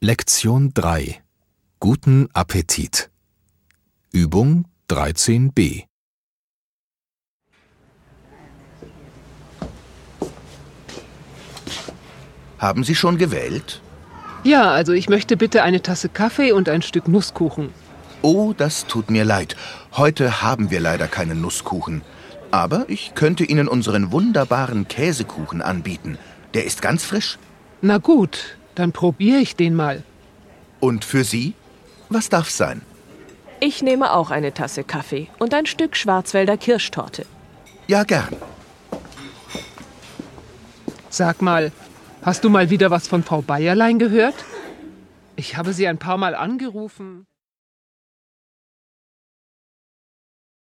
Lektion 3 Guten Appetit. Übung 13b. Haben Sie schon gewählt? Ja, also ich möchte bitte eine Tasse Kaffee und ein Stück Nusskuchen. Oh, das tut mir leid. Heute haben wir leider keinen Nusskuchen. Aber ich könnte Ihnen unseren wunderbaren Käsekuchen anbieten. Der ist ganz frisch. Na gut, dann probiere ich den mal. Und für Sie? Was darf's sein? Ich nehme auch eine Tasse Kaffee und ein Stück Schwarzwälder Kirschtorte. Ja, gern. Sag mal, hast du mal wieder was von Frau Bayerlein gehört? Ich habe sie ein paar Mal angerufen.